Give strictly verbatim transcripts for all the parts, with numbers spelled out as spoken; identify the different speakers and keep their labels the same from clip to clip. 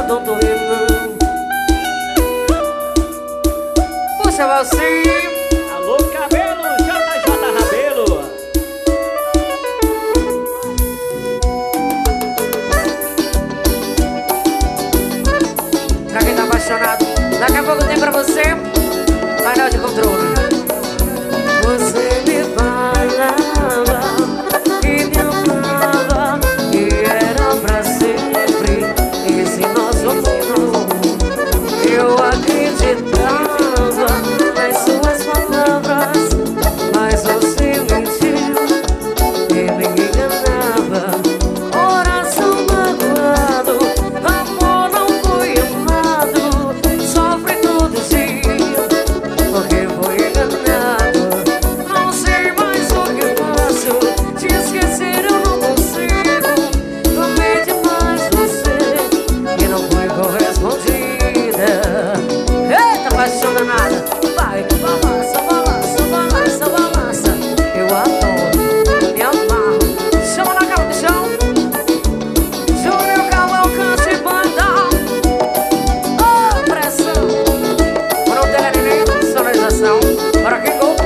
Speaker 1: não tô rindo. Puxa, Valci.
Speaker 2: Alô, Cabelo, J J Rabelo.
Speaker 1: Pra quem tá apaixonado, daqui a pouco tem pra você painel de controle. Você me falava que me amava, que era pra sempre esse nosso amor. Eu acreditava nas suas palavras, mas você mentiu e me enganava. Coração magoado, amor não foi amado, sofre todo dia porque foi enganado. Não sei mais o que faço, te esquecer eu não consigo. Amei demais você e não fui correspondida. Eita, paixão danada. Vai, balança, balança, balança, balança. Eu adoro, me amarro. Chama na cama do chão. Júnior Cavalcante Banda. Oh, pressão. Para o Telerine, sonorização. Para quem gol.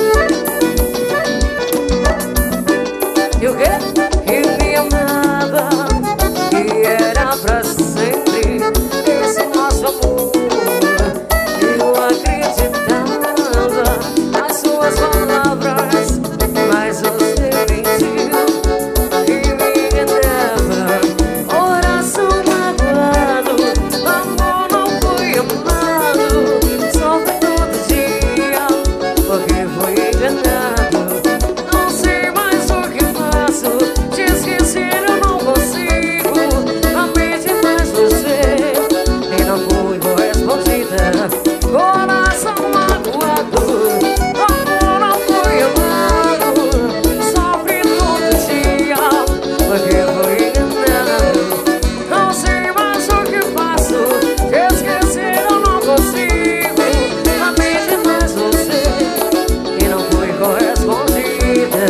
Speaker 1: E o quê? E me amava, e era pra sempre esse nosso amor. Eu acreditava nas suas palavras, mas você mentiu e me enganava. Coração magoado, amor não foi amado, sofre todo dia porque foi enganado. Não sei mais o que faço, te esquecer eu não consigo. Amei demais você e não fui correspondida. Coração magoado, amor não foi amado, sofre todo dia porque foi enganado. Não sei mais o que faço, te esquecer eu não consigo. Amei demais você e não fui correspondida.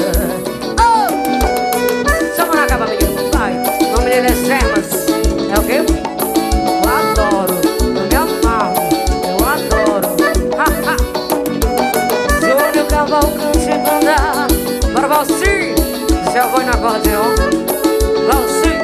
Speaker 1: Oh! Chama na capa, menino, vai. O nome dele é Gemas. É o quê? Eu adoro, eu me amarro, eu adoro. Ha, ha. Júnior Cavalcante Banda. Para Valci. Já foi na acordeon. Valci.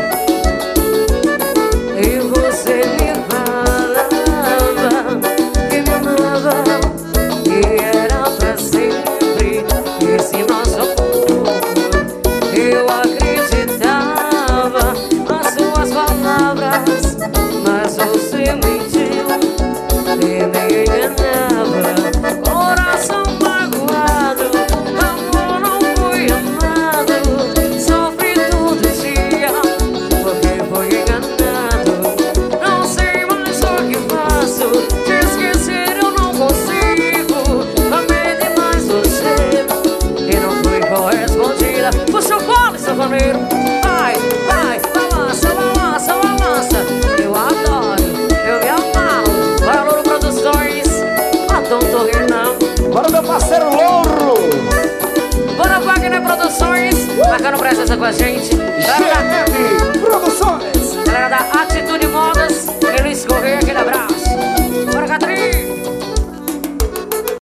Speaker 1: E você me falava que me amava, que era pra sempre esse nosso amor. Eu acreditava nas suas palavras, mas você mentiu e me enganava. Coração magoado, amor não foi amado, sofre todo dia porque foi enganado. Não sei mais o que faço, te esquecer eu não consigo. Amei demais você e não fui correspondida. Puxa o bolo, sanfoneiro. Vai, vai, balança, balança, balança. Eu adoro, eu me amarro. Vai, Louro Produções. Adão Torrinão.
Speaker 3: Bora, meu parceiro Louro.
Speaker 1: Bora, Wagner Produções. Marcando presença com a gente. Galera da,
Speaker 3: G M Produções.
Speaker 1: galera da Atitude Modas. E Luiz Correia, aquele abraço.